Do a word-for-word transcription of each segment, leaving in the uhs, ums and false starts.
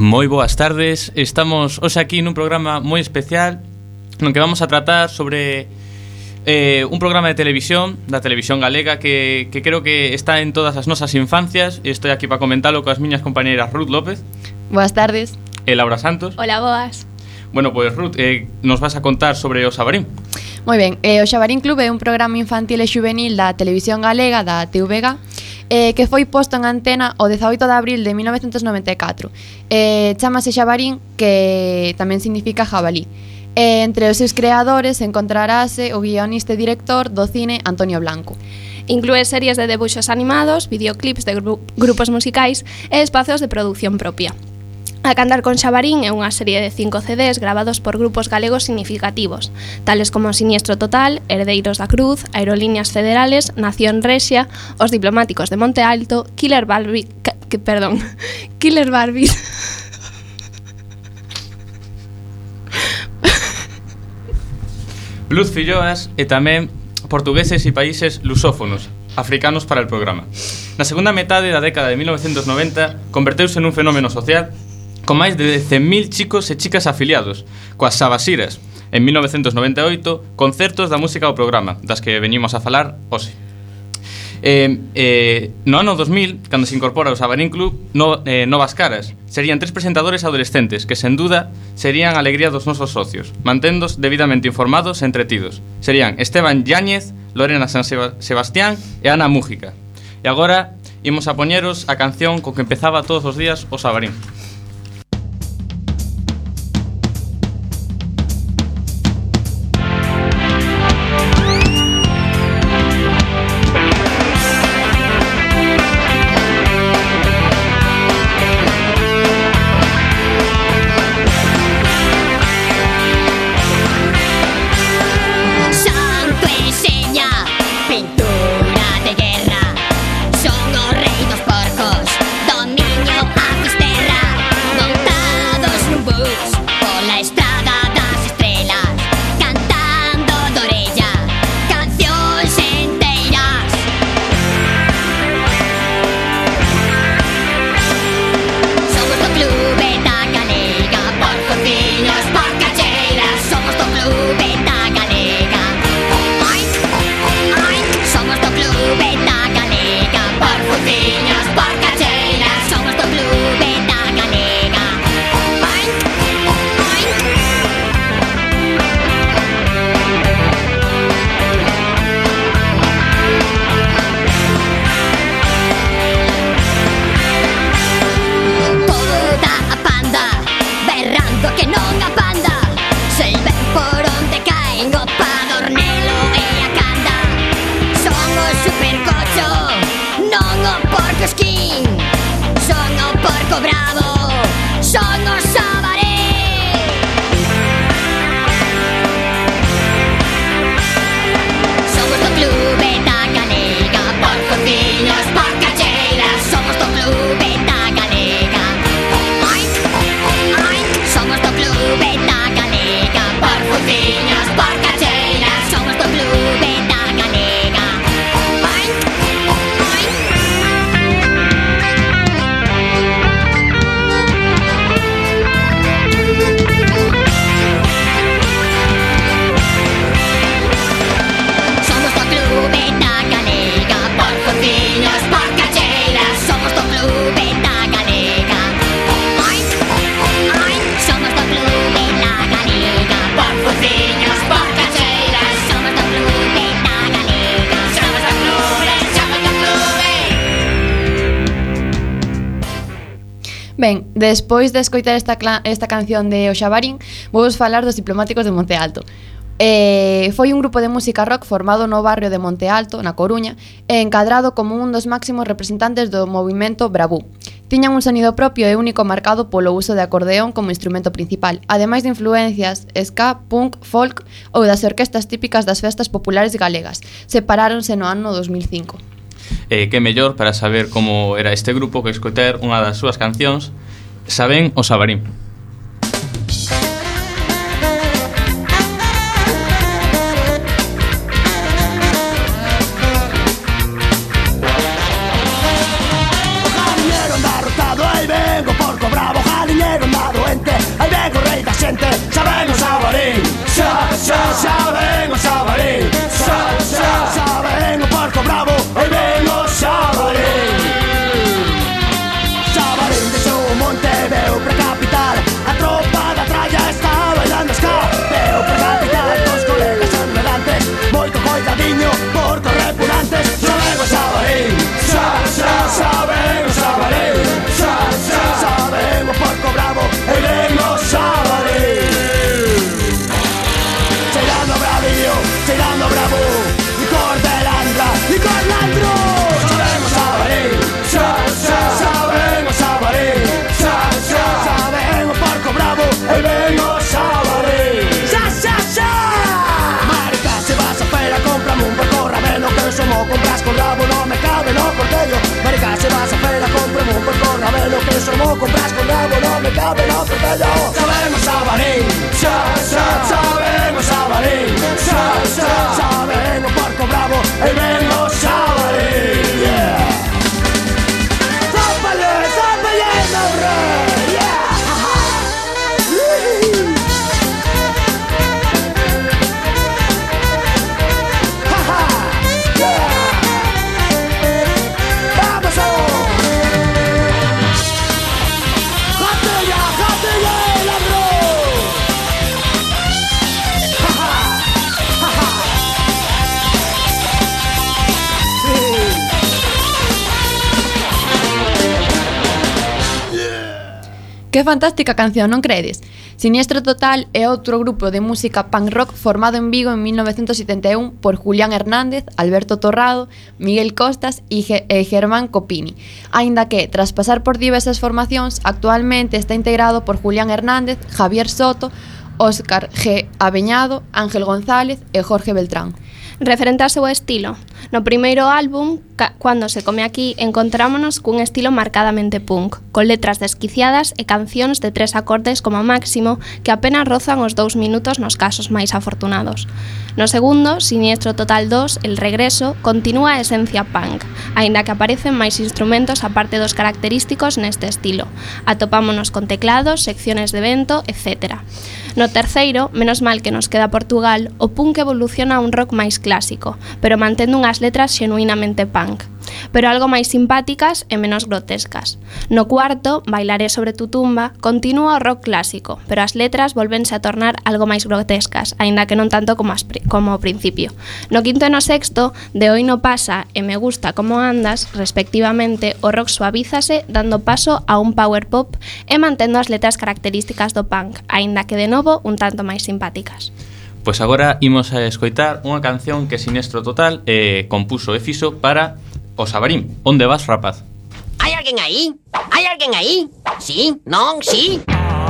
Moi boas tardes, estamos hoxe aquí nun programa moi especial non que vamos a tratar sobre eh, un programa de televisión da televisión galega que, que creo que está en todas as nosas infancias e estou aquí para comentalo coas miñas compañeras Ruth López. Boas tardes. E Laura Santos. Hola, boas. Bueno, pois Ruth, eh, nos vas a contar sobre o Xabarín. Moi ben, eh, o Xabarín Club é un programa infantil e xuvenil da televisión galega, da T V G, eh, que foi posto en antena o dezaoito de abril de mil novecentos noventa e catro. Eh, chamase Xabarín, que tamén significa jabalí. Eh, entre os seus creadores encontrarase o guionista e director do cine Antonio Blanco. Inclúe series de debuxos animados, videoclips de gru- grupos musicais e espazos de produción propia. A Cantar con Xabarín é unha serie de cinco C Ds gravados por grupos galegos significativos, tales como Siniestro Total, Herdeiros da Cruz, Aerolíneas Federales, Nación Rexia, Os Diplomáticos de Monte Alto, Killer Barbie, que, que, perdón, Killer Barbie, Luz Filloas e tamén portugueses e países lusófonos, africanos para el programa. Na segunda metade da década de mil novecentos noventa converteuse nun fenómeno social con máis de cen mil chicos e chicas afiliados, coas Xabasiras, en mil novecentos noventa e oito, concertos da música ao programa, das que venimos a falar hoxe. Eh, eh, no ano dos mil, cando se incorpora o Xabarín Club, no, eh, novas caras, serían tres presentadores adolescentes que, sen duda, serían a alegría dos nosos socios, manténdos debidamente informados e entretidos. Serían Esteban Yáñez, Lorena San Seba- Sebastián e Ana Mújica. E agora, imos a poñeros a canción co que empezaba todos os días o Xabarín. Ben, despois de escoitar esta, cla- esta canción de O Xabarín, vou falar dos Diplomáticos de Monte Alto. Eh, foi un grupo de música rock formado no barrio de Monte Alto, na Coruña, e encadrado como un dos máximos representantes do movimento Bravú. Tiñan un sonido propio e único marcado polo uso de acordeón como instrumento principal, ademais de influencias ska, punk, folk ou das orquestas típicas das festas populares galegas. Separáronse no ano dos mil cinco. E que mellor para saber como era este grupo que escoitar unha das súas cancións, Saben o Xabarín. Jardinero engarrotado, ahí vengo, porco bravo, jardinero Se vas a feira, compra un porco rabelo, que sorbo compras con rabo, non me cabe no cervello. Sabemos Xabarín, xa, xa, sabemos Xabarín, xa, xa, sabemos porco bravo, e vengo Xabarín, yeah. Zápale, zápale, no rey, yeah. Que fantástica canción, non credes? Siniestro Total é outro grupo de música punk rock formado en Vigo en mil novecientos setenta e un por Julián Hernández, Alberto Torrado, Miguel Costas e Germán Copini. Aínda que, tras pasar por diversas formacións, actualmente está integrado por Julián Hernández, Javier Soto, Óscar G. Aveñado, Ángel González e Jorge Beltrán. Referente ao seu estilo, no primeiro álbum, Cuando se come aquí, encontrámonos cun estilo marcadamente punk, con letras desquiciadas e cancións de tres acordes como máximo que apenas rozan os dous minutos nos casos máis afortunados. No segundo, Siniestro Total dos, El Regreso, continúa a esencia punk, aínda que aparecen máis instrumentos aparte dos característicos neste estilo. Atopámonos con teclados, secciones de vento, etcétera. No terceiro, Menos mal que nos queda Portugal, o punk evoluciona a un rock máis clásico, pero mantendo unhas letras xenuinamente punk, pero algo máis simpáticas e menos grotescas. No cuarto, Bailaré sobre tu tumba, continúa o rock clásico, pero as letras volvense a tornar algo máis grotescas, aínda que non tanto como, as, como ao principio. No quinto e no sexto, De hoy no pasa e Me gusta como andas, respectivamente, o rock suavízase dando paso a un power pop e mantendo as letras características do punk, aínda que de novo un tanto máis simpáticas. Pois agora imos a escoitar unha canción que Siniestro Total eh, compuso e fixo para o Xabarín. Onde vas, rapaz? Hai alguén aí? Hai alguén aí? Sí? Non? Sí?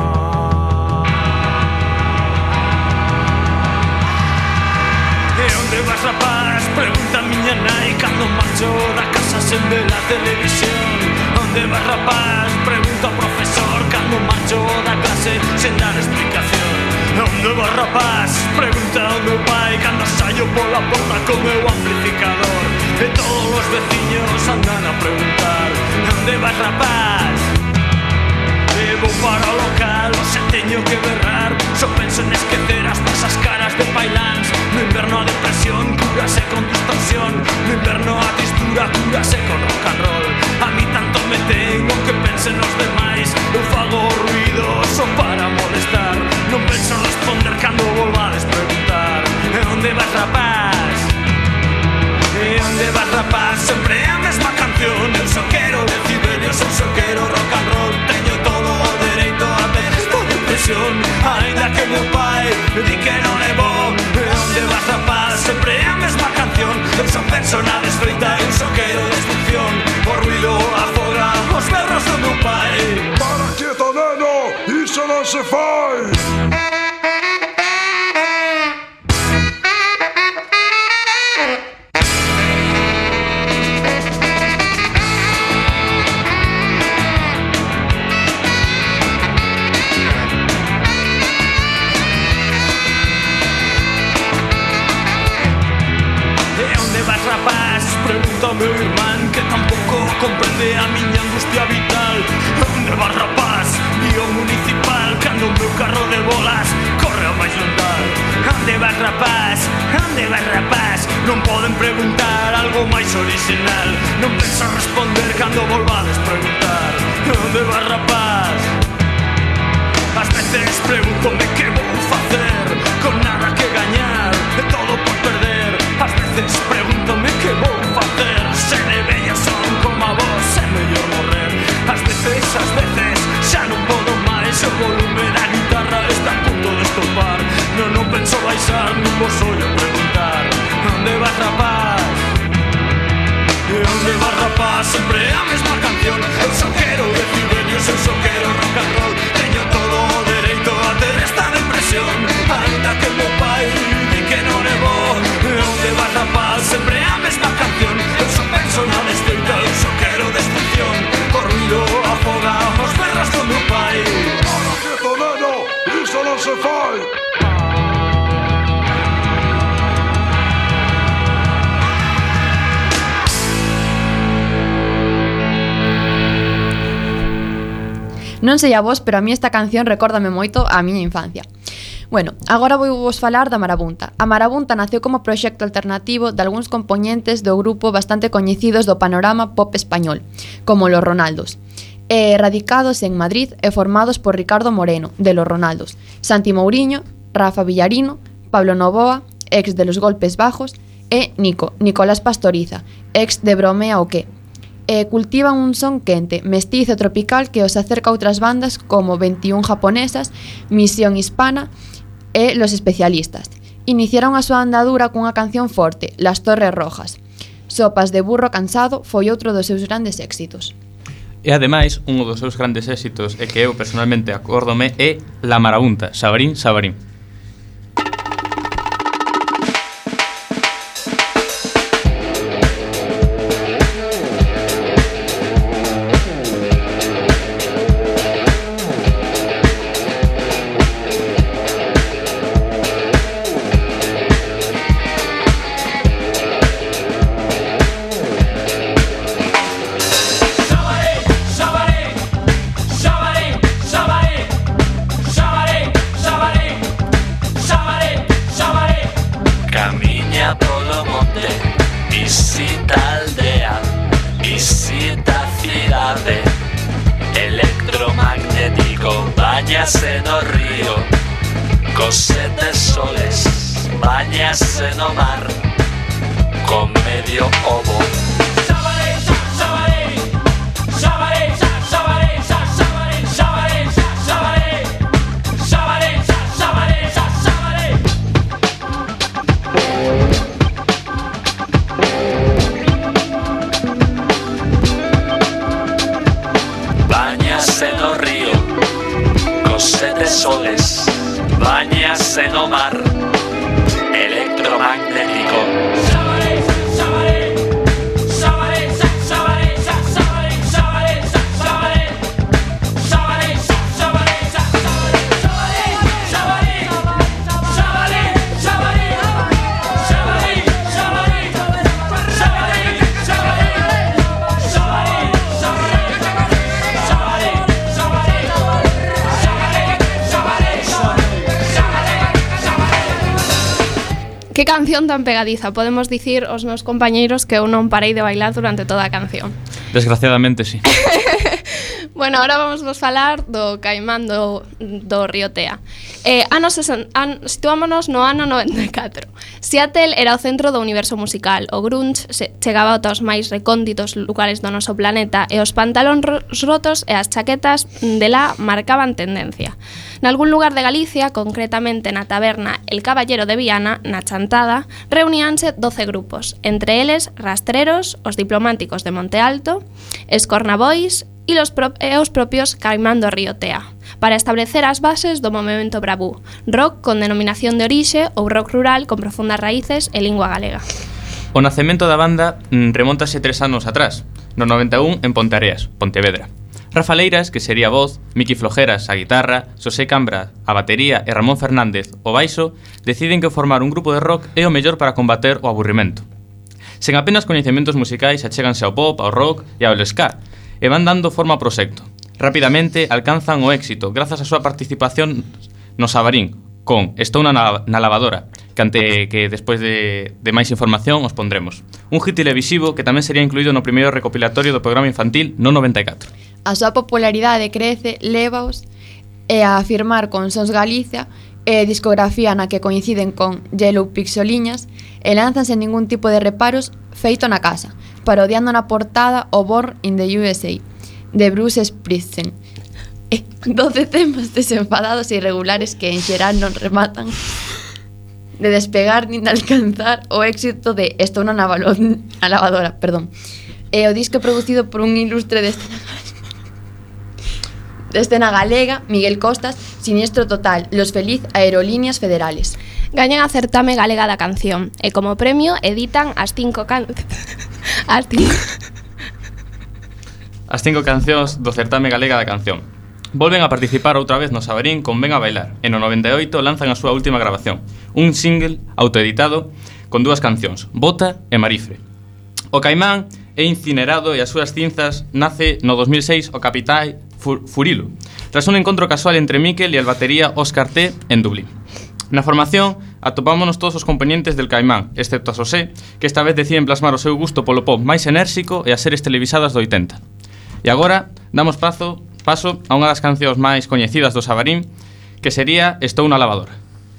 E onde vas, rapaz? Pregunta a miña nai cando marcho da casa sen ver a televisión. Onde vas, rapaz? Pregunta ao profesor cando marcho da clase sen dar explicación. Onde vas, rapaz? Pregunta ao meu pai cando saio pola porta co meu amplificador. E todos os veciños andan a preguntar: onde vas, rapaz? E vou para o local, se teño que berrar. Só penso en esquecer as pasas caras de pailans. No inverno a depresión curase con distorsión. No inverno a tristura curase con rock and roll. A mí tanto me tengo que pensen os demais. Eu fago ruido só para molestar. Non penso responder cando volvades preguntar: e onde vas, rapaz? E onde vas, rapaz? Sempre a mesma canción. Eu só quero decibelios, eu só quero rock and roll. Teño todo o dereito a ter esta depresión, aínda que meu pai di que non é bo. E onde vas, rapaz? Sempre a mesma canción. Eu só penso na desfeita, eu só quero destrucción. O ruido afoga os berros do meu pai. Para quieto, neno, iso non se fai. Pregunta ao meu irmán que tampouco comprende a miña angustia vital. Onde vas, rapaz? Guío municipal cando o meu carro de bolas corre ao máis londal. Onde vas, rapaz? Onde vas, rapaz? Non poden preguntar algo máis original. Non penso responder cando volvades preguntar: onde vas, rapaz? Ás veces pregúntome que vou facer con nada que gañar e todo por perder. Ás veces pregúntome que vou facer se de vello son como a vos, é mellor morrer. Ás veces, ás veces, xa non podo máis. O volume da guitarra está a punto de estopar. Non, non penso baixar, non vos ollo preguntar: onde vas, rapaz? E onde vas, rapaz? Sempre a mesma canción. Eu só quero decibelios, eu só quero rock and roll. Teño todo o dereito a ter esta depresión. Non sei a vos, pero a mí esta canción recórdame moito a miña infancia. Bueno, agora vou vos falar da Marabunta. A Marabunta naceu como proxecto alternativo de algúns compoñentes do grupo bastante coñecidos do panorama pop español, como Los Ronaldos. Eh, radicados en Madrid e formados por Ricardo Moreno, de Los Ronaldos, Santi Mouriño, Rafa Villarino, Pablo Novoa, ex de Los Golpes Bajos, e Nico, Nicolás Pastoriza, ex de Bromea o que. E cultivan un son quente, mestizo e tropical que os acerca a outras bandas como veintiún japonesas, Misión Hispana e Los Especialistas. Iniciaron a súa andadura cunha canción forte, Las Torres Rojas. Sopas de burro cansado foi outro dos seus grandes éxitos. E ademais, un dos seus grandes éxitos e que eu personalmente acórdome é La Marabunta, Xabarín, Xabarín. Báñase no río, cosete soles, báñase no mar, con medio ovo. Báñase no río, cosete soles, báñase no mar, electromagnético. Que canción tan pegadiza, podemos dicir aos meus compañeiros que eu non parei de bailar durante toda a canción. Desgraciadamente, sí. Bueno, ahora vamos vos falar do Caimán do, do Río Tea. Eh, ano sesen, an, situámonos no ano noventa e catro. Seattle era o centro do universo musical. O grunge se, chegaba aos máis recónditos lugares do noso planeta e os pantalóns rotos e as chaquetas de lá marcaban tendencia. Nalgún lugar de Galicia, concretamente na taberna El Caballero de Viana, na Chantada, reuníanse doce grupos, entre eles Rastreros, os Diplomáticos de Monte Alto, Escornabois e os, pro, e os propios Caimán do Río Tea, para establecer as bases do movemento bravú, rock con denominación de orixe ou rock rural con profundas raíces e lingua galega. O nacemento da banda remóntase tres anos atrás, no noventa e un en Ponteareas, Pontevedra. Rafa Leiras, que sería a voz, Miki Flojeras, a guitarra, Xosé Cambra, a batería e Ramón Fernández, o baixo, deciden que formar un grupo de rock é o mellor para combater o aburrimento. Sen apenas coñecementos musicais, achéganse ao pop, ao rock e ao ska, e van dando forma ao proxecto. Rapidamente alcanzan o éxito grazas á súa participación no Xabarín, con Estou na, na lavadora, que ante que despois de, de máis información os pondremos. Un hit televisivo que tamén sería incluído no primeiro recopilatorio do programa infantil no noventa e catro. A súa popularidade crece, lévaos e a afirmar con Sons Galicia e discografía na que coinciden con Yellow Pixoliñas e lanzan sen ningún tipo de reparos feito na casa, parodiando na portada o Born in the U S A de Bruce Springsteen. E doce temas desenfadados e irregulares que en xeral non rematan de despegar nin de alcanzar o éxito de Estou na lavadora, perdón. E o disco producido por un ilustre de escena de escena galega, Miguel Costas, Siniestro Total, Los Feliz Aerolíneas Federales. Gañan a certame galega da canción e como premio editan as cinco can... as cinco as cinco cancións do certame galega da canción. Volven a participar outra vez no Xabarín con Ven a Bailar e no noventa e oito lanzan a súa última grabación, un single autoeditado con dúas cancións, Bota e Marifre. O Caimán é incinerado e as súas cinzas nace no dos mil seis o Capitán Furilo, tras un encontro casual entre Mikel e el batería Óscar T en Dublín. Na formación atopámonos todos os componentes del Caimán, excepto a Xosé, que esta vez deciden plasmar o seu gusto polo pop máis enérxico e as series televisadas do oitenta. E agora damos paso, paso a unha das cancións máis coñecidas do Xabarín, que sería Estou na lavadora.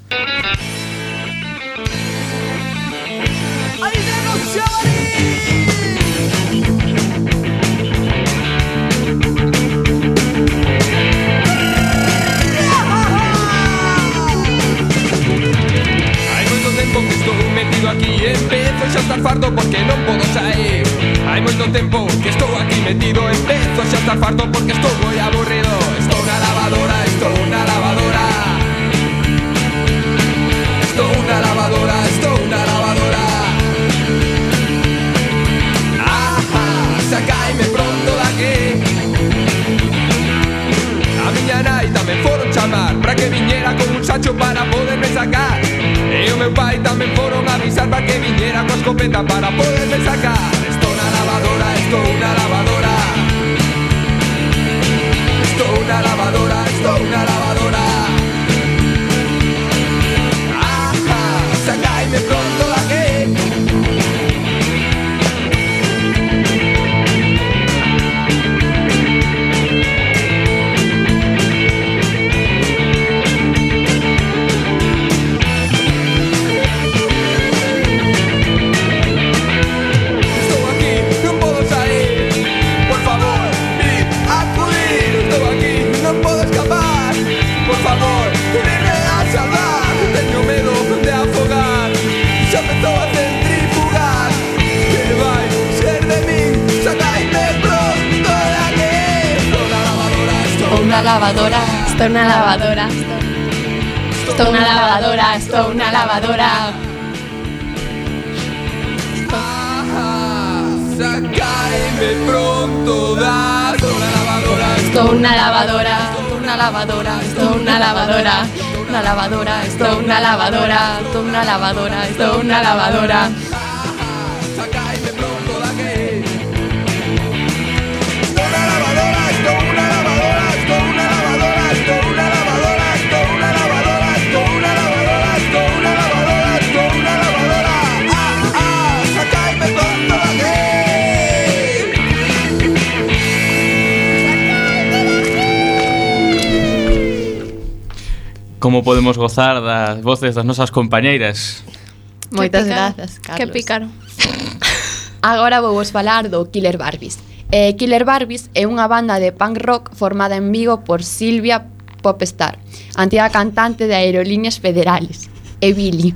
Aquí empezo xa a estar farto porque non podo sair. Hai moito tempo que estou aquí metido. Empezo xa a estar farto porque estou moi aburrido. Estou na lavadora, estou na lavadora. Estou na lavadora, estou na lavadora. Ajá, sacaime pronto daqui. A miña nai tamén foron chamar para que viñera con un sacho para poderme sacar. E o meu pai tamén foron avisar para que viñera coa escopeta para poderme sacar. Estou na lavadora, estou na lavadora. Estou na lavadora, estou na lavadora. Ajá, sacaime pronto daqui. Na lavadora, Estou na lavadora. Estou na lavadora, estou na lavadora. Sacaime pronto da lavadora. estou na lavadora, estou na lavadora, estou na lavadora, na lavadora, estou na lavadora, estou na lavadora, estou na lavadora. Sacaime pronto daqui. Estou na lavadora, estou na lavadora, estou na lavadora, estou na lavadora, estou na lavadora, estou na lavadora, estou na lavadora, estou na lavadora. Ah, ah, sacaime pronto daqui. Como podemos gozar das voces das nosas compañeiras? Moitas pícaro. grazas, Carlos. Que pícaro. Agora vou vos falar do Killer Barbies. Eh, Killer Barbies é unha banda de punk rock formada en Vigo por Silvia Popstar, antiga cantante de Aerolíneas Federales, e Billy,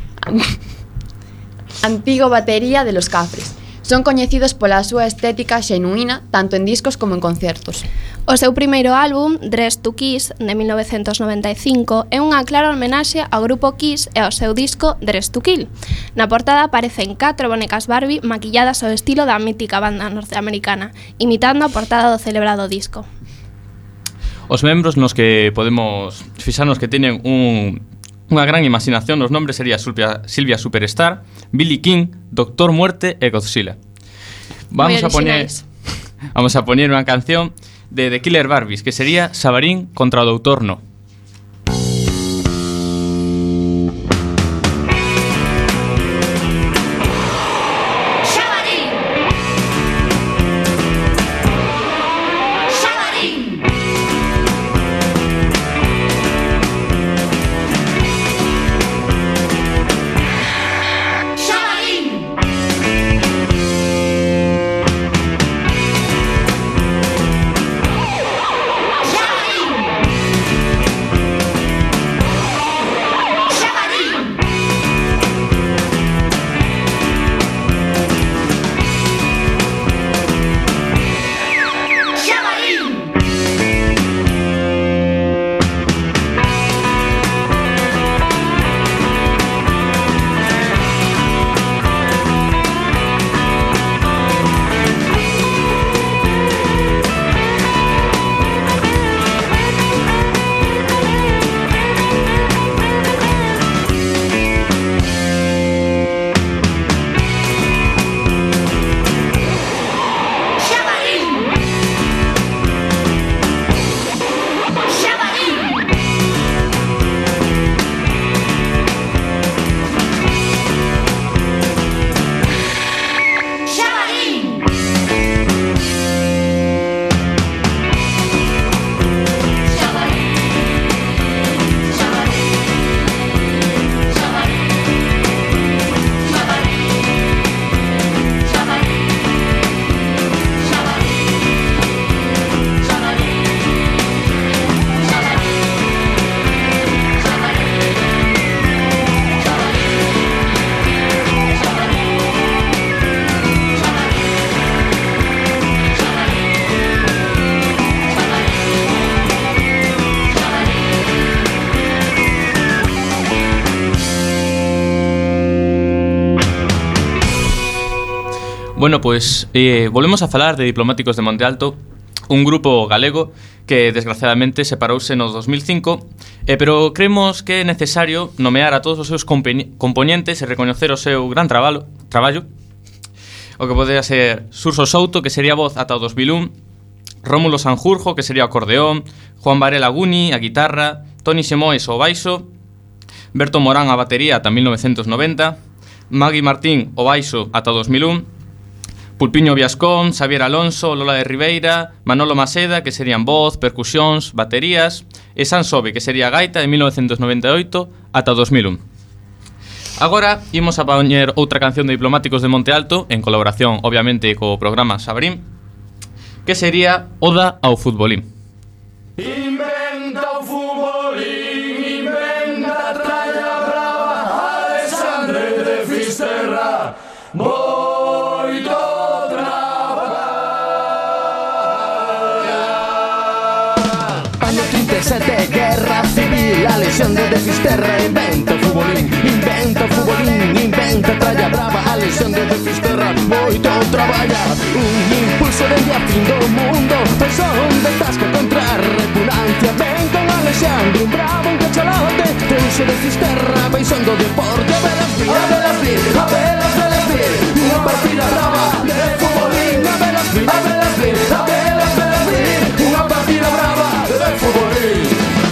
antigo batería de Los Cafres. Son coñecidos pola súa estética xenuína tanto en discos como en concertos. O seu primeiro álbum, Dress to Kiss, de mil novecentos noventa e cinco, é unha clara homenaxe ao grupo Kiss e ao seu disco Dress to Kill. Na portada aparecen catro bonecas Barbie maquilladas ao estilo da mítica banda norteamericana, imitando a portada do celebrado disco. Os membros nos que podemos fixarnos que teñen un, unha gran imaginación, os nombres sería Silvia, Silvia Superstar, Billy King, Doctor Muerte e Godzilla. Vamos a poner Vamos a poner unha canción de The Killer Barbies, que sería Xabarín contra o Doutor No. Bueno, pois eh, volvemos a falar de Diplomáticos de Monte Alto, un grupo galego que desgraciadamente separouse no dos mil cinco, eh, pero creemos que é necesario nomear a todos os seus componentes e recoñecer o seu gran traballo, traballo, o que podría ser Xurxo Souto, que sería voz ata o dos mil un, Rómulo Sanjurjo, que sería o acordeón, Juan Varela Guni, a guitarra, Toni Semoes o baixo, Berto Morán a batería ata mil novecentos noventa, Magui Martín o baixo ata dos mil un, Pulpiño Viascón, Xavier Alonso, Lola de Ribeira, Manolo Maseda, que serían voz, percusións, baterías, e San Sobe, que sería gaita de mil novecentos noventa e oito ata dos mil un. Agora imos a poñer outra canción de Diplomáticos de Monte Alto, en colaboración, obviamente, co programa Xabarín, que sería Oda ao Futbolín. Inventa o futbolín, inventa tralla brava, Alexandre de Fisterra, moito traballa. Año trinta e sete, guerra civil, a Alexandre de Fisterra inventa o futbolín, inventa o futbolín, inventa tralla brava, Alexandre de Fisterra, moito traballa. Un impulso dende a fin do mundo, son de tasca contra a repugnancia. Ven con Alexandre, un bravo, un cachalote, Tenxe de Fisterra, paixón do deporte. A velas vir, a velas vir, a velas, velas vir, unha partida brava de futbolín. A velas vir, a velas vir, a velas, velas vir, unha partida brava de futbolín.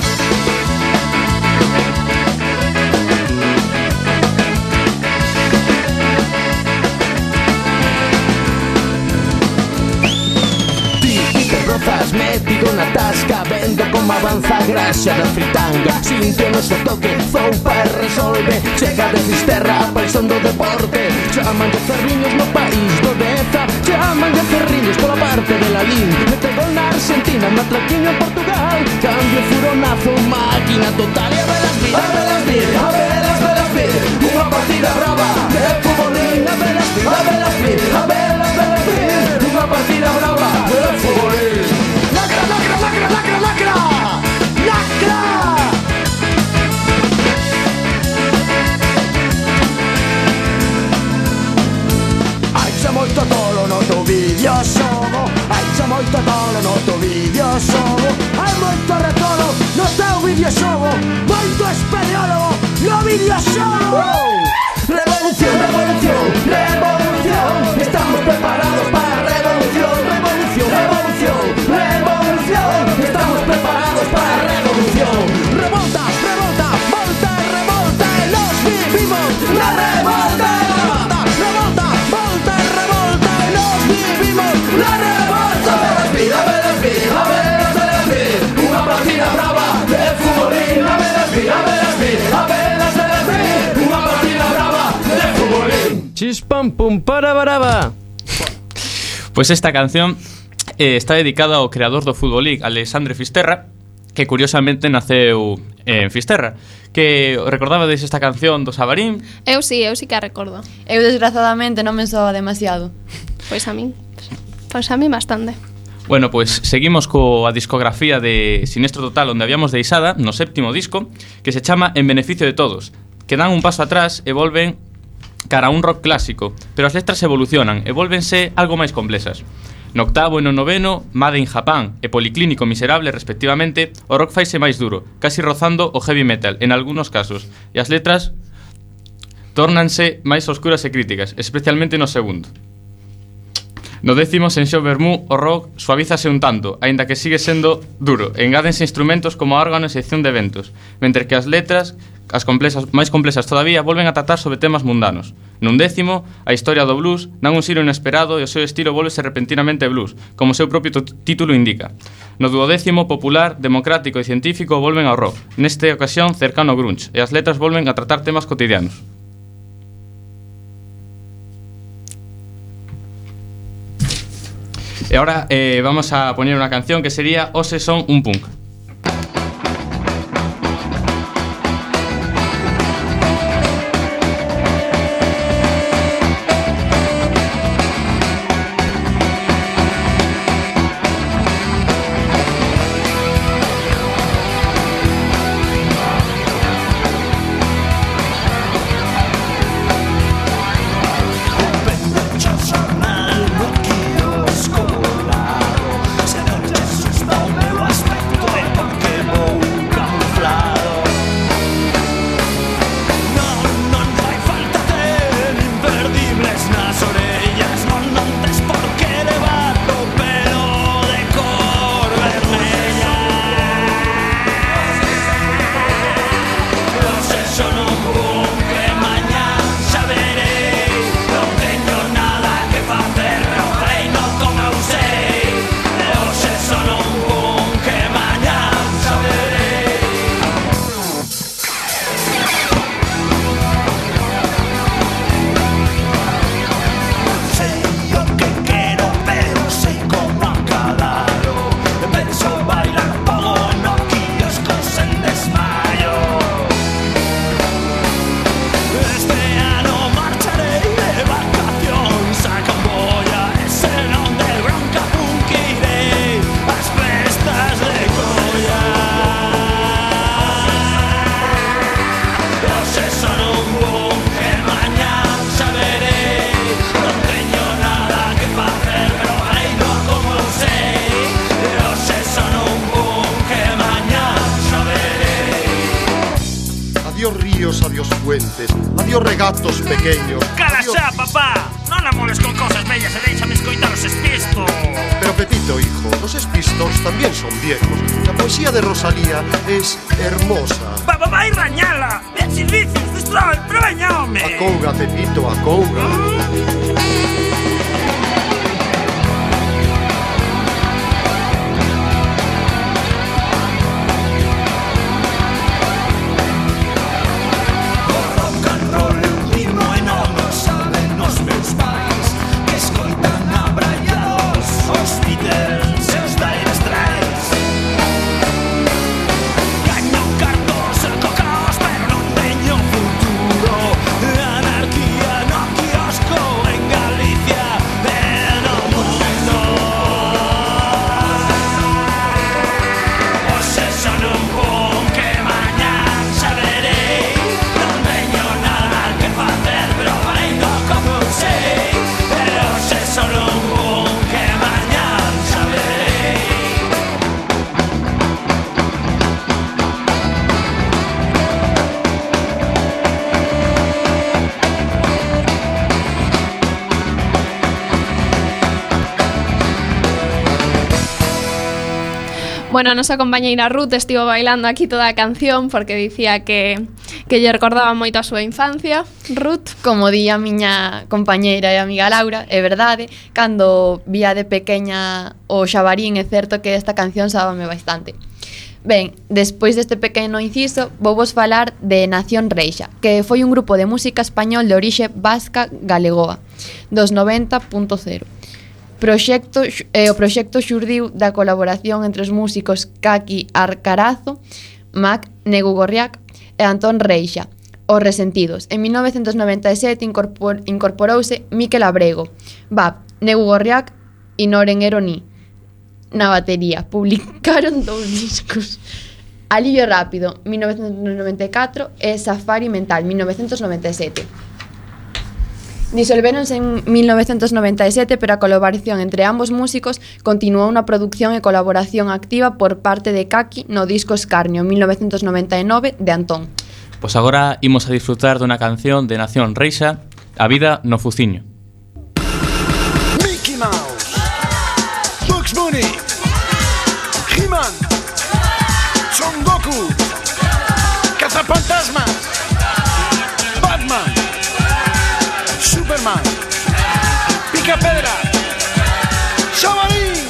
Metido na tasca, vendo como avanza a graxa da fritanga. Sinto no seu toque, zoupa e resolve. Chega de Fisterra, a paixón do deporte. Chaman de ferriños no país do Deza, chaman de ferriños pola parte de Lalín. Mete gol na Argentina, matraquiño en Portugal. Cambio furonazo, máquina total. E a velas vir, a velas vir, a velas, velas vir, unha partida brava de futbolín. A velas vir, a velas vir, a velas, velas vir, unha partida brava de futbolín. Lacra, lacra, lacra, lacra, lacra! Lacra! Hai xa moito tolo no teu vídeo xogo, hai xa moito tolo no teu vídeo xogo, hai moito retolo no teu vídeo xogo, moito espeleólogo no vídeo xogo. Revolución, revolución, revolución, estamos preparados para a revolución, revolución, revolución, revolución, estamos preparados para a revolución. Revolta, revolta, volta, revolta, e nos vivimos la revolta. Revolta, revolta, volta, revolta, e nos vivimos la revolta. A velas vir, a velas vir, a velas, velas vir, unha partida brava de futbolín. A velas vir, a velas vir, a velas, velas vir, unha partida brava de futbolín. Chispam pum para baraba. Pois esta canción eh, está dedicada ao creador do Futbolín, Alexandre Fisterra, que curiosamente naceu en Fisterra. Que recordabades esta canción do Xabarín? Eu sí, eu sí que a recordo. Eu desgraciadamente non me soa demasiado. Pois a min, pois a min bastante. Bueno, pois seguimos coa discografía de Sinestro Total, onde habíamos deixada no séptimo disco, que se chama En Beneficio de Todos, que dan un paso atrás e volven cara a un rock clásico, pero as letras evolucionan e volvense algo máis complexas. No octavo e no noveno, Made in Japan e Policlínico Miserable, respectivamente, o rock faise máis duro, casi rozando o heavy metal, en algúns casos, e as letras tórnanse máis oscuras e críticas, especialmente no segundo. No décimo, Senxo Bermú, o rock suavízase un tanto, aínda que sigue sendo duro, e engádense instrumentos como órgano e sección de eventos, mentre que as letras, as complexas, máis complexas todavía, volven a tratar sobre temas mundanos. Nun décimo, a historia do blues dan un xiro inesperado e o seu estilo volvese repentinamente blues, como o seu propio título indica. No duodécimo, popular, democrático e científico volven ao rock, nesta ocasión cercano ao grunge, e as letras volven a tratar temas cotidianos. E ahora eh, vamos a poner unha canción que sería Ose son un punk. Venga, chas, delincuentes. Adiós regatos pequeños. Cala Adiós... xa, papá! Non amores con cosas bellas e déixame escoitar os espistos. Pero Pepito, hijo, los espistos también son viejos. La poesía de Rosalía es hermosa. Va, va, vai rañala! Ben servicios, destrói, pero veña, home! Acouga, Pepito, acouga. Anarquía no kiosco en Galicia. Bueno, a nosa compañeira Ruth estivo bailando aquí toda a canción porque dicía que, que lle recordaba moito a súa infancia. Ruth? Como di a miña compañeira e amiga Laura, é verdade, cando vía de pequeña o Xabarín, é certo que esta canción sábame bastante. Ben, despois deste pequeno inciso, vou vos falar de Nación Reixa, que foi un grupo de música español de orixe vasca galegoa, dos noventa punto cero. Proxecto, eh, o proxecto xurdiu da colaboración entre os músicos Kaki Arcarazo, Mac Negu Gorriak e Antón Reixa, Os Resentidos. En mil novecentos noventa e sete incorpor, incorporouse Miquel Abrego, Bab, Negu Gorriak e Noren Eroni na batería. Publicaron dous discos: Alivio Rápido, mil novecentos noventa e catro, e Safari Mental, mil novecentos noventa e sete. Disolvéronse en mil novecentos noventa e sete, pero a colaboración entre ambos músicos continuou unha produción e colaboración activa por parte de Kaki no disco Escarnio, mil novecentos noventa e nove, de Antón. Pois agora imos a disfrutar dunha canción de Nación Reixa, A vida no fuciño. Mickey Mouse, Bugs Bunny, He-Man, Son Goku, Cazafantasmas, Batman, Superman, Picapedra, Xabarín.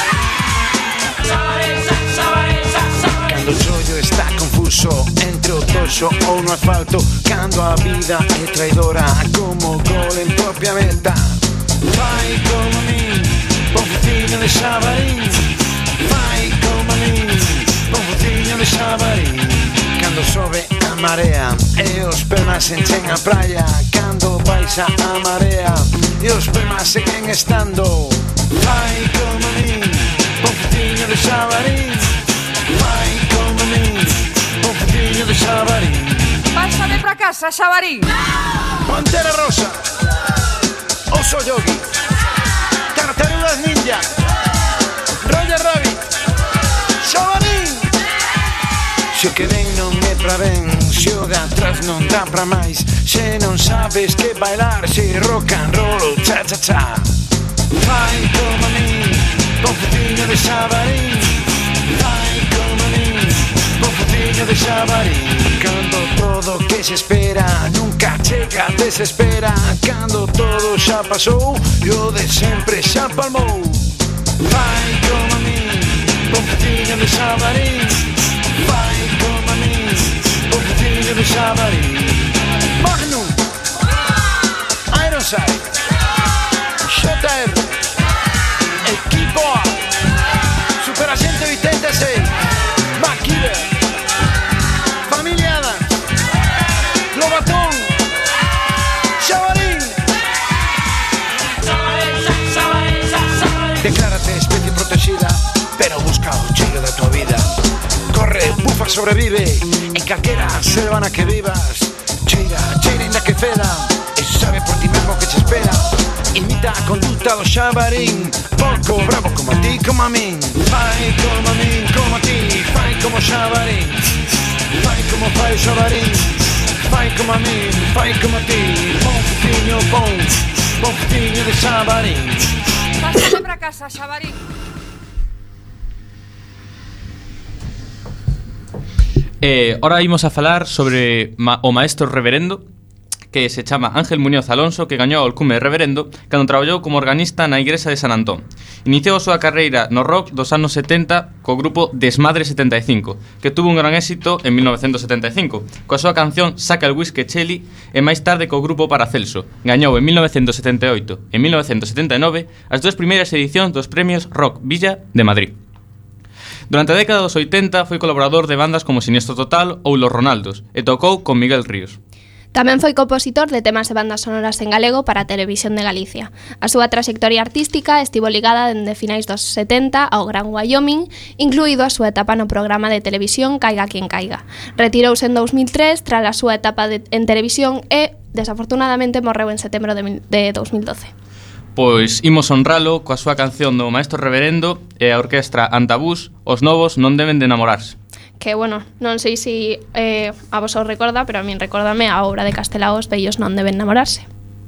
Cando o xollo está confuso entre o toxo ou no asfalto, cando a vida é traidora como gol en propia meta, fai como a min, bon fuciño de Xabarín. Fai como a min, bon fuciño de Xabarín. Cando sobe a marea e os permas enchen a praia, cando baixa a marea e os permas seguen estando, fai como a min, bon fuciño de Xabarín. Fai como a min, bon fuciño de Xabarín. Pásame pra casa, Xabarín. Pantera Rosa, Oso Yogi, Tartarugas Ninja, Roger Rabbit, Xabarín. Se o que ven non é pra ben, se o de atrás non dá pra máis, se non sabes que bailar, se rock and roll ou cha cha cha. Fai como a min, bon fuciño de Xabarín. Fai como a min, bon fuciño de Xabarín. Cando todo que se espera nunca chega, desespera. Cando todo xa pasou e o de sempre xa palmou. Fai como a min, bon fuciño de Xabarín. Fai como a min, bon fuciño de Xabarín. Magnum, Ironside, J R, Equipo A, Superagente oitenta e seis, MacGyver, Familia Adams, Lobatón, Xabarín. Declárate especie protegida, pero busca o cheiro da tua vida. Corre, bufa, sobrevive en calquera selva na que vivas. Cheira, cheira inda que feda, e sabe por ti mesmo que te espera. Imita a conduta do Xabarín, pouco bravo como a ti, como a min. Fai como a min, como a ti, fai como Xabarín. Fai como fai o Xabarín. Fai como a mí, fai como a ti. Pon poquinho, pon, pon poquinho de Xabarín. Pásame para casa, Xabarín. Eh, ahora imos a falar sobre ma o maestro reverendo, que se chama Ángel Muñoz Alonso, que gañou o alcume de reverendo cando traballou como organista na igrexa de San Antón. Iniciou a súa carreira no rock dos anos setenta co grupo Desmadre setenta e cinco, que tuvo un gran éxito en mil novecentos setenta e cinco, coa súa canción Saca el whisky Cheli, e máis tarde co grupo Paracelso. Gañou en mil novecentos setenta e oito e en mil novecentos setenta e nove as dúas primeiras edicións dos premios Rock Villa de Madrid. Durante a década dos oitenta foi colaborador de bandas como Siniestro Total ou Los Ronaldos e tocou con Miguel Ríos. Tamén foi compositor de temas de bandas sonoras en galego para a Televisión de Galicia. A súa trayectoria artística estivo ligada dende finais dos setenta ao Gran Wyoming, incluído a súa etapa no programa de televisión Caiga quen caiga. Retirouse en dous mil tres tras a súa etapa de, en televisión e, desafortunadamente, morreu en setembro de, de dous mil doce. Pois imos honralo coa súa canción do Maestro Reverendo e a orquestra Antabús, Os novos non deben de enamorarse. Que, bueno, non sei se eh, a vos os recorda, pero a min recórdame a obra de Castelao, Os vellos non deben namorarse.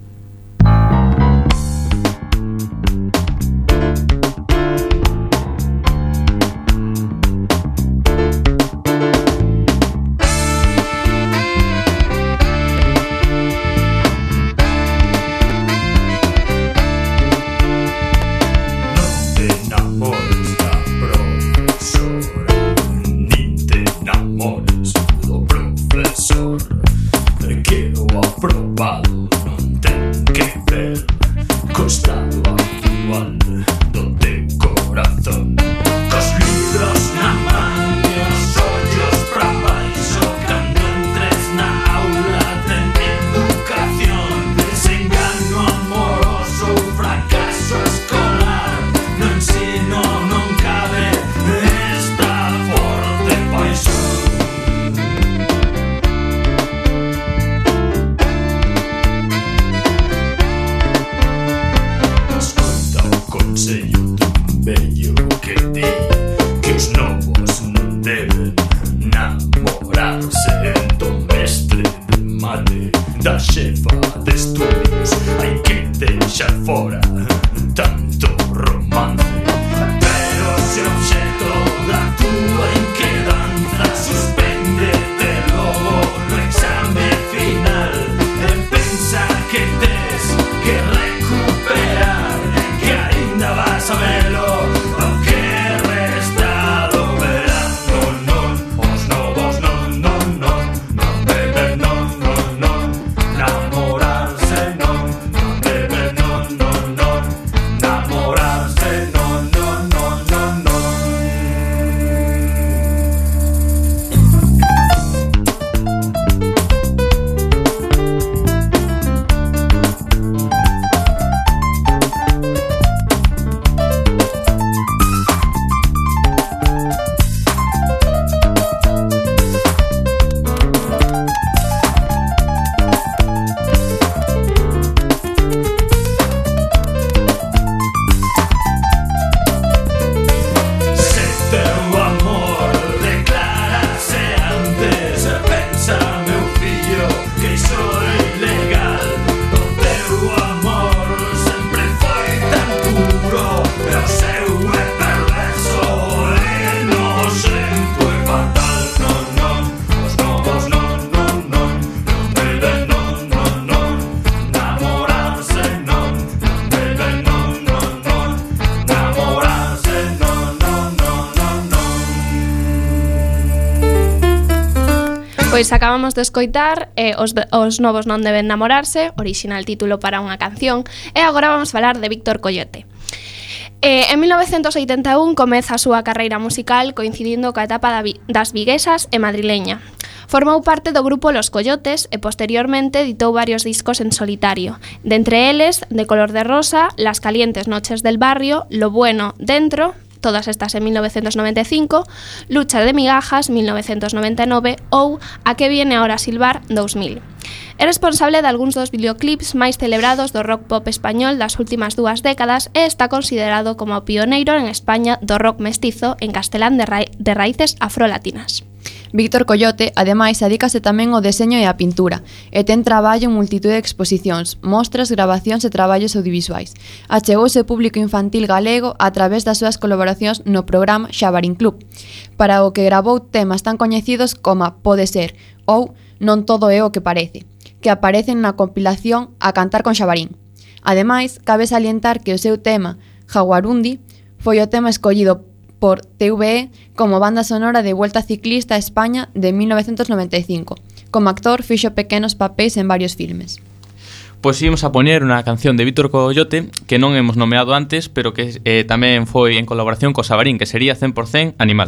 Pois acabamos de escoitar eh, os, os novos non deben namorarse, original título para unha canción, e agora vamos falar de Víctor Coyote. Eh, en mil novecentos oitenta e un comeza a súa carreira musical coincidindo coa etapa das viguesas e madrileña. Formou parte do grupo Los Coyotes e posteriormente editou varios discos en solitario, de entre eles De color de rosa, Las calientes noches del barrio, Lo bueno dentro, todas estas en mil novecientos noventa e cinco, Lucha de migajas, mil novecientos noventa e nove ou A que viene ahora silbar, dous mil. É responsable de algúns dos videoclips máis celebrados do rock pop español das últimas dúas décadas e está considerado como o pioneiro en España do rock mestizo en castelán de, ra de raíces afrolatinas. Víctor Coyote, ademais, adícase tamén ao deseño e á pintura, e ten traballo en multitude de exposicións, mostras, grabacións e traballos audiovisuais. Achegouse ao público infantil galego a través das súas colaboracións no programa Xabarín Club, para o que gravou temas tan coñecidos como Pode Ser ou Non Todo É o que Parece, que aparecen na compilación A Cantar con Xabarín. Ademais, cabe salientar que o seu tema, Jaguarundi, foi o tema escollido por T V E como banda sonora de Vuelta Ciclista a España de mil novecientos noventa e cinco. Como actor fixo pequenos papéis en varios filmes. Pois ímos a poñer unha canción de Víctor Coyote que non hemos nomeado antes, pero que eh, tamén foi en colaboración co Xabarín, que sería cen por cen Animal.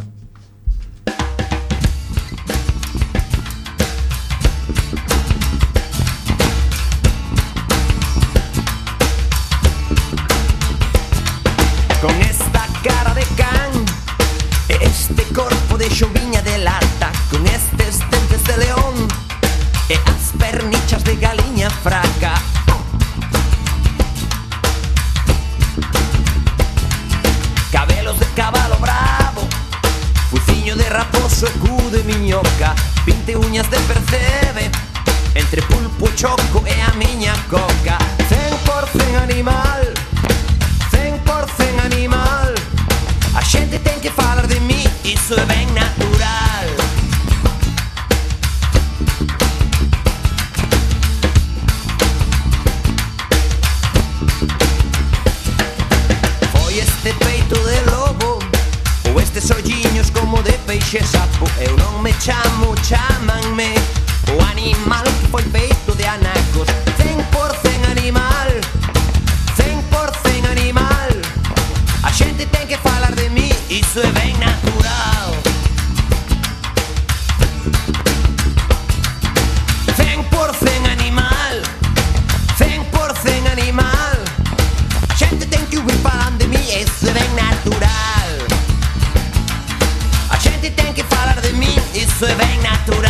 Con esta cara de can e este corpo de xoviña de lata, con estes dentes de león e as pernichas de galiña fraca, cabelos de cabalo bravo, fuciño de raposo e cu de miñoca, vinte uñas de percebe entre pulpo, choco e a miña coca. Cen por cen animal, cen por cen animal, a xente ten que falar de mí, iso é ben natural. Foi este peito de lobo ou estes olliños como de peixe sapo. Eu non me chamo, chámanme o animal que foi feito de anacos. Cen por cen animal, cen por cen animal, a xente ten que falar de mí, iso é ben natural. Cen por cen animal, cen por cen animal, a xente ten que ouvir falar de mí, iso é ben natural. A xente ten que falar de mí, iso é ben natural.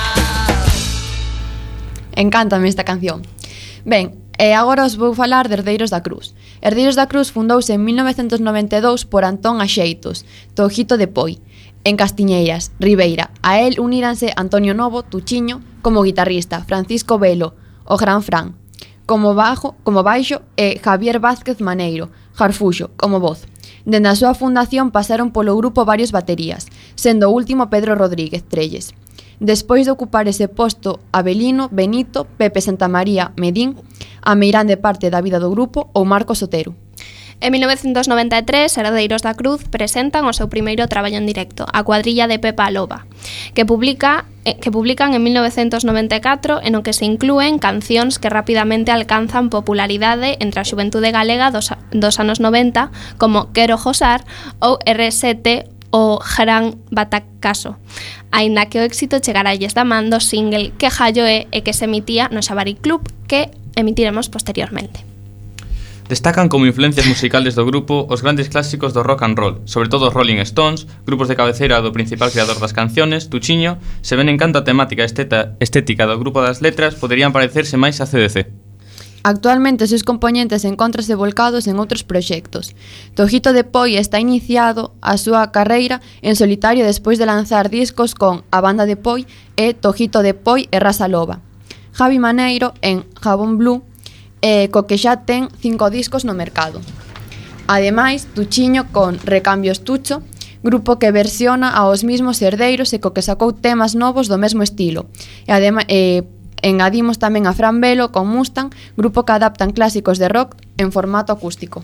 Encántame esta canción. Ben, e agora os vou falar de Herdeiros da Cruz. Herdeiros da Cruz fundouse en mil novecientos noventa e dous por Antón Axeitos, Tojito de Poi, en Castiñeiras, Ribeira. A él uníranse Antonio Novo, Tuchiño, como guitarrista, Francisco Velo, o Gran Fran, como bajo, como baixo, e Javier Vázquez Maneiro, Jarfuxo, como voz. Dende a súa fundación pasaron polo grupo varios baterías, sendo o último Pedro Rodríguez Trelles. Despois de ocupar ese posto Abelino, Benito, Pepe Santamaría, Medín, a meirán de parte da vida do grupo ou Marcos Otero. En mil novecientos noventa e tres, Herdeiros da Cruz presentan o seu primeiro traballo en directo, A Cuadrilla de Pepa Loba, que publica que publican en mil novecientos noventa e catro, en o que se inclúen cancións que rapidamente alcanzan popularidade entre a xuventude galega dos, dos anos noventa, como Quero Josar ou R sete o Gran Batacaso, aínda que o éxito chegaralles da man do single Que Jallo é e que se emitía no Xabarín Club, que emitiremos posteriormente. Destacan como influencias musicales do grupo os grandes clásicos do rock and roll, sobre todo os Rolling Stones, grupos de cabeceira do principal creador das canciones, Tuchiño. Se ven en canto a temática esteta, estética do grupo das letras, poderían parecerse máis a C D C. Actualmente os seus componentes encóntranse volcados en outros proxectos. Tojito de Poi está iniciado a súa carreira en solitario despois de lanzar discos con A Banda de Poi e Tojito de Poi e Raza Loba. Javi Maneiro en Jabón Blue, e co que xa ten cinco discos no mercado. Ademais, Tuchiño con Recambios Tucho, grupo que versiona aos mismos herdeiros e co que sacou temas novos do mesmo estilo. E ademais, eh, engadimos tamén a Fran Velo con Mustang, grupo que adaptan clásicos de rock en formato acústico.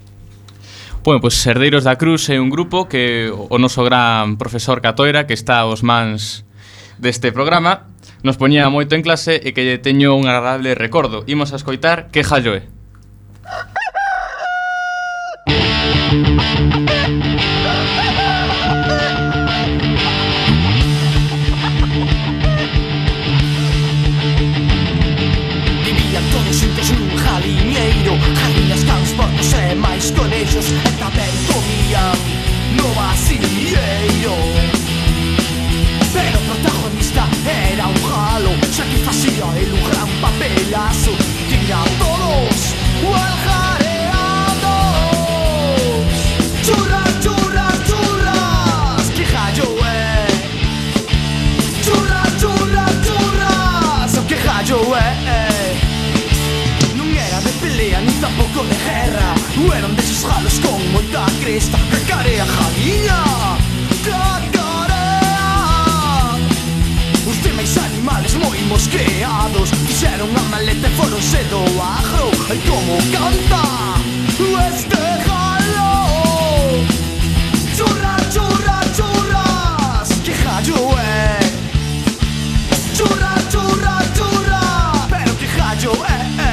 Bueno, pois pues, Herdeiros da Cruz é un grupo que o noso gran profesor Catoira, que está aos mans deste programa, nos poñía moito en clase e que lle teño un agradable recordo. Imos a escoitar Que Jallo é. Jardines, transportes e máis con ellos, e tamén comían no vacieiro. Pero o protagonista era un jalo, xa que facía el un gran papelazo. Tira todos gualjareados. Churras, churras, churras, que jallo é. pouco de guerra. Eran deses galos con moita cresta, cacarea jadiña, cacarea. Os demais animales moi mosqueados fixeron a maleta e foronse do agro. Ai como canta este galo. Churra, churra, churras, que gallo é. Churra, churra, churra, pero que gallo é, é.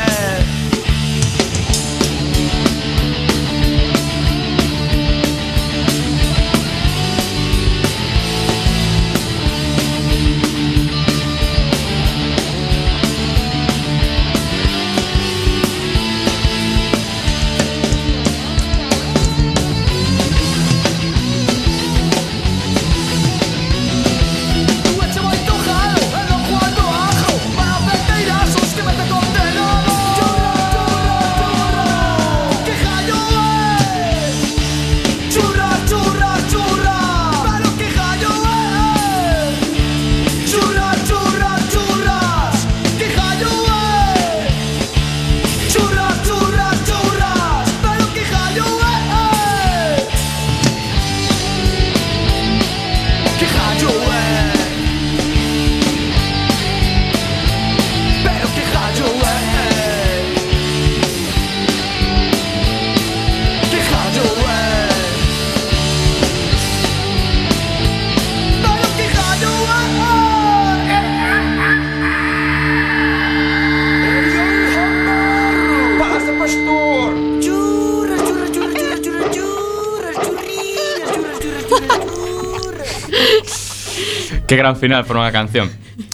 Que gran final por unha canción.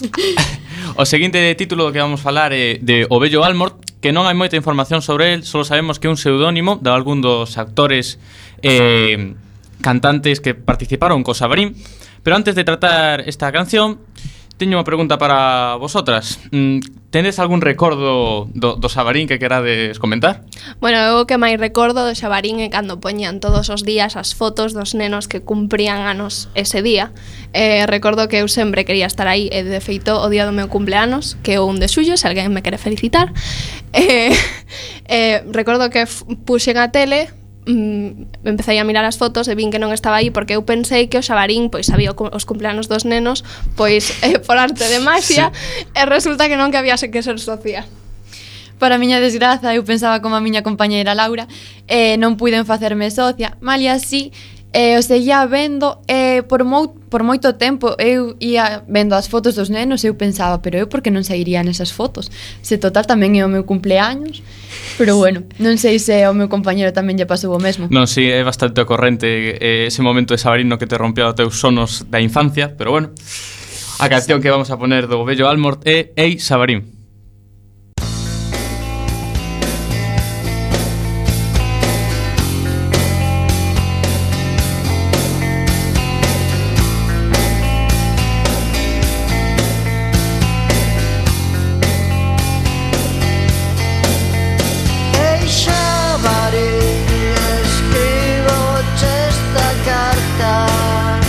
O seguinte título que vamos falar é de O Vello Almort, que non hai moita información sobre el, só sabemos que é un pseudónimo de algún dos actores eh, cantantes que participaron co Xabarín. Pero antes de tratar esta canción, teño unha pregunta para vosotras. Tendes algún recordo do, do Xabarín que querades comentar? Bueno, eu o que máis recordo do Xabarín é cando poñían todos os días as fotos dos nenos que cumprían anos ese día. Eh, recordo que eu sempre quería estar aí, e de feito o día do meu cumpleanos, que é o un de xullo, se alguén me quere felicitar. Eh, eh, recordo que puxen a tele, mm, empecé a mirar as fotos e vin que non estaba aí porque eu pensei que o Xabarín pois sabía os cumpleanos dos nenos pois eh, por arte de magia, sí. E resulta que non, que había que ser socia. Para a miña desgraza, eu pensaba como a miña compañeira Laura, eh, non puiden facerme socia, malia así, eh, o seguía vendo, e eh, por, mo por moito tempo eu ia vendo as fotos dos nenos e eu pensaba, pero eu por que non sairía nesas fotos? Se total tamén é o meu cumpleaños. Pero bueno, non sei se ao meu compañero tamén lle pasou o mesmo. Non, si, sí, é bastante ocorrente eh, ese momento de Xabarín no que te rompeu os teus sonos da infancia, pero bueno. A canción que vamos a poner do Vello Almort é Ei Xabarín.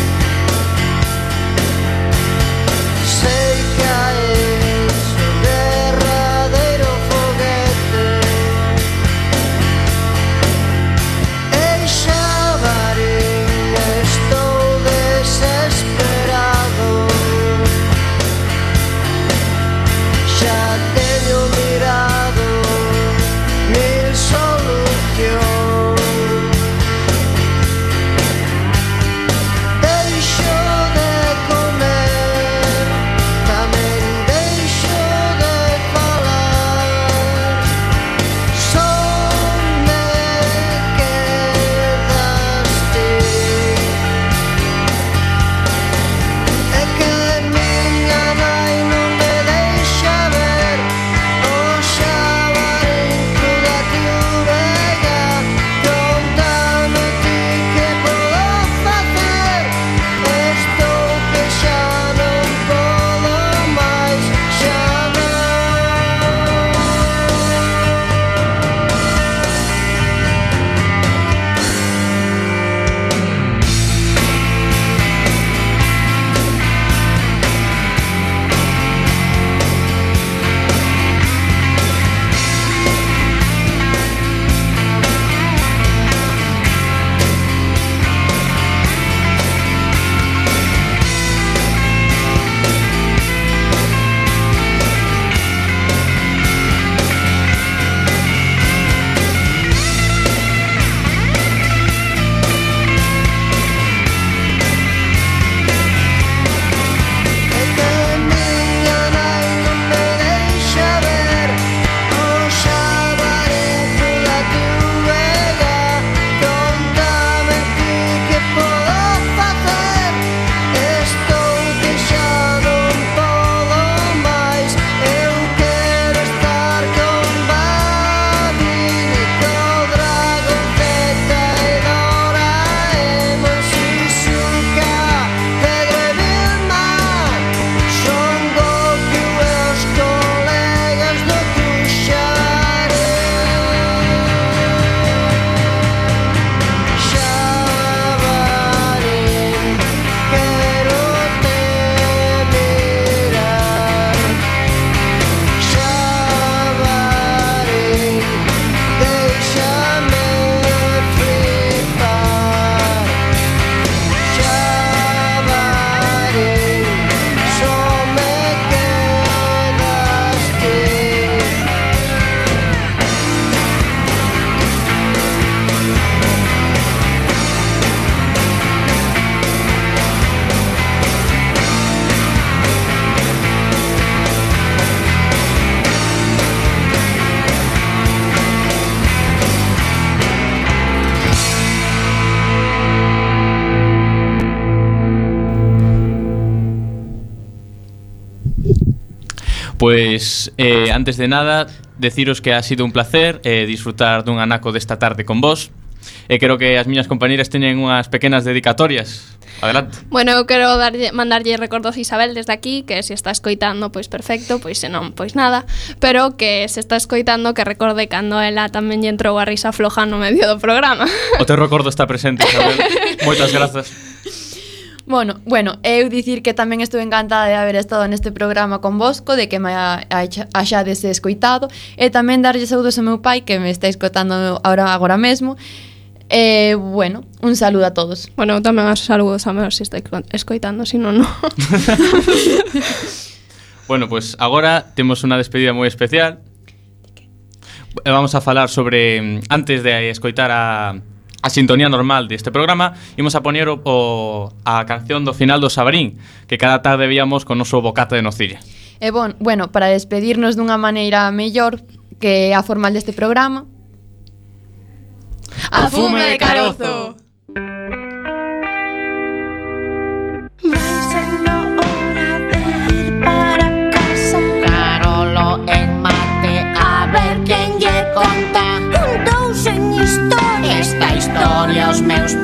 Sei que a eso de Pues eh, antes de nada, deciros que ha sido un placer eh, disfrutar dun anaco desta tarde con vos. E creo que as miñas compañeras teñen unhas pequenas dedicatorias. Adelante. Bueno, eu quero darlle, mandarlle recordos a Isabel desde aquí, que se está escoitando, pois perfecto, pois se non, pois nada, pero que se está escoitando que recorde cando ela tamén lle entrou a risa floja no medio do programa. O teu recordo está presente, Isabel. Moitas grazas. Bueno, bueno, eu dicir que tamén estou encantada de haber estado neste programa con vosco, de que me haxades escoitado, e tamén darlle saúdos ao meu pai, que me está escoitando agora, agora mesmo. Eh, bueno, un saludo a todos. Bueno, eu tamén as saludos a menos se está escoitando, se non, non. Bueno, pues agora temos unha despedida moi especial. Vamos a falar sobre, antes de escoitar a, a sintonía normal deste programa, imos a poñer o, o, a canción do final do Xabarín, que cada tarde víamos con o noso bocata de nocilla. E bon, bueno, para despedirnos dunha maneira mellor que a formal deste programa, a fume de carozo. Vai sendo hora de ir para casa. Carolo en mate, a ver quen lle conta. Un dous en historia. Esta historia os meus